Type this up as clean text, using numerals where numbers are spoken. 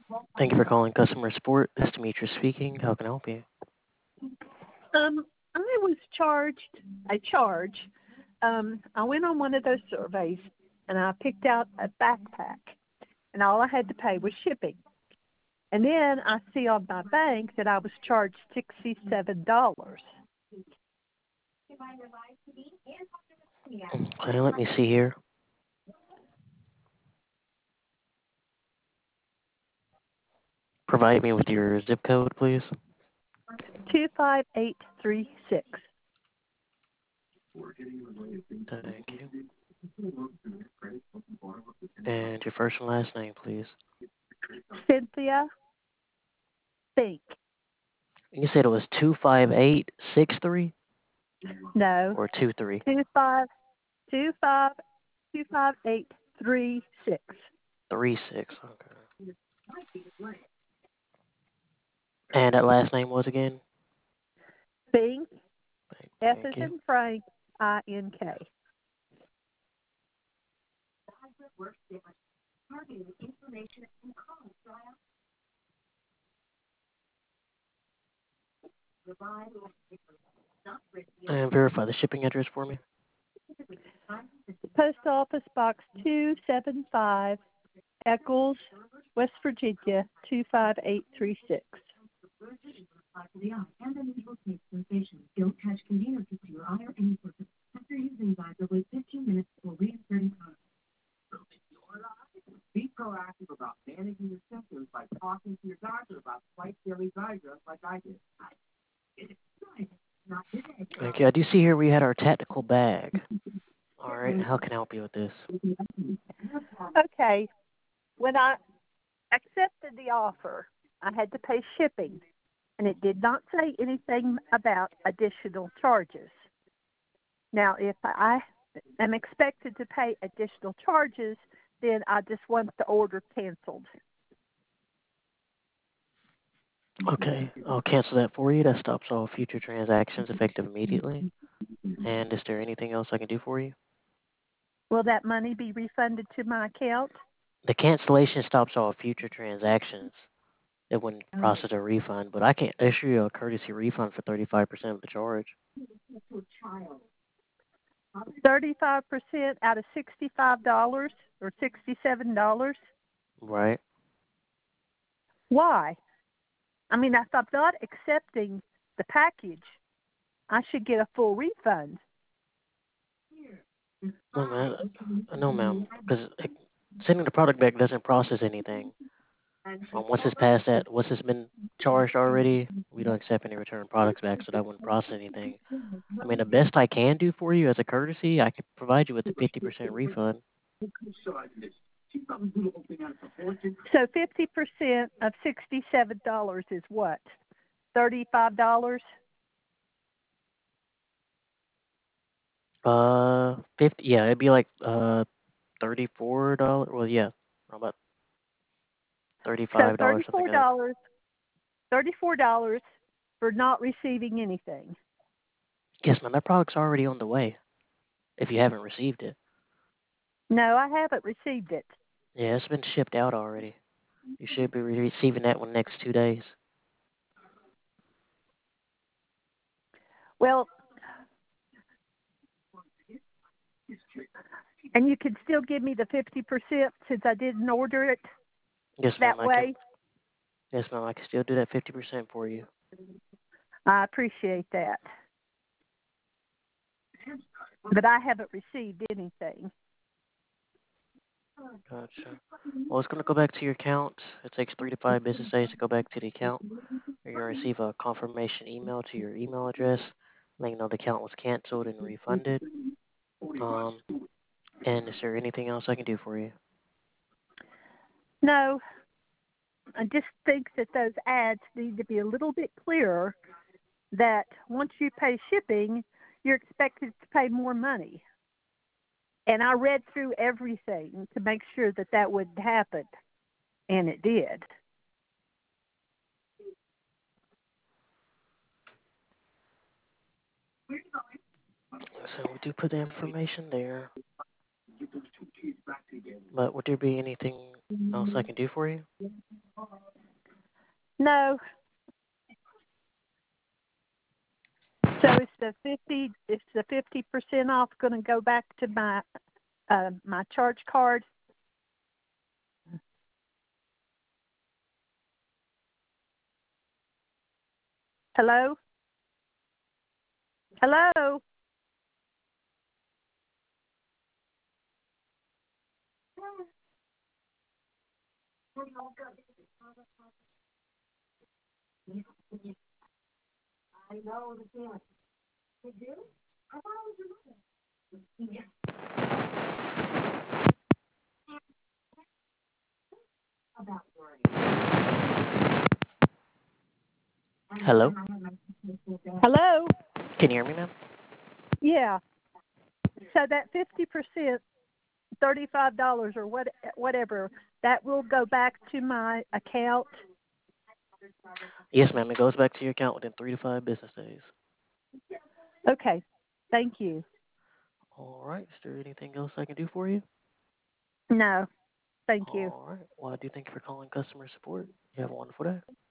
Thank you for calling customer support. This is Demetrius speaking. How can I help you? I was charged a charge. I went on one of those surveys and I picked out a backpack, and all I had to pay was shipping. And then I see on my bank that I was charged $67. Okay, let me see here. Provide me with your zip code, please. 25836. Thank you. And your first and last name, please. Cynthia Fink. You said it was 25863 No, or 23? 2525 25836. 36. Okay. And that last name was again? Fink. F Thank is you. in Frank. INK. And verify the shipping address for me. Post Office Box 275, Eccles, West Virginia 25836. Thank you. I do see here we had our tactical bag. All right. How can I help you with this? Okay, when I accepted the offer, I had to pay shipping, and it did not say anything about additional charges. Now, if I am expected to pay additional charges, then I just want the order canceled. Okay. I'll cancel that for you. That stops all future transactions effective immediately. And is there anything else I can do for you? Will that money be refunded to my account? The cancellation stops all future transactions. It wouldn't process a refund, but I can issue you a courtesy refund for 35% of the charge. 35% out of $65 or $67? Right. Why? I mean, if I'm not accepting the package, I should get a full refund. No, ma'am. No, ma'am. Because sending the product back doesn't process anything. Once it's past that, once it's been charged already, we don't accept any return products back, so that wouldn't process anything. I mean, the best I can do for you as a courtesy, I could provide you with a 50% refund. So 50% of $67 is what? $35? 50. Yeah, it'd be like $34. Well, yeah, about So $35, something like that. $34 for not receiving anything. Yes, ma'am. That product's already on the way. If you haven't received it, No, I haven't received it. yeah, it's been shipped out already. You should be receiving that one next 2 days. Well, and you can still give me the 50% since I didn't order it Yes, ma'am. that I can. way. Yes, ma'am. I can still do that 50% for you. I appreciate that. But I haven't received anything. Gotcha. Well, it's going to go back to your account. It takes 3 to 5 business days to go back to the account. You're going to receive a confirmation email to your email address, letting you know the account was canceled and refunded. Um, and is there anything else I can do for you? No, I just think that those ads need to be a little bit clearer that once you pay shipping, you're expected to pay more money. And I read through everything to make sure that that wouldn't happen, and it did. So we do put the information there. But would there be anything else I can do for you? No, so it's the 50% off going to go back to my charge card? Hello? Hello? Hello? Hello? Can you hear me, ma'am? Yeah. So that 50%, $35 or whatever, that will go back to my account. Yes, ma'am. It goes back to your account within 3 to 5 business days. Okay. Thank you. All right. Is there anything else I can do for you? No, thank you. All right. Well, I do thank you for calling customer support. You have a wonderful day.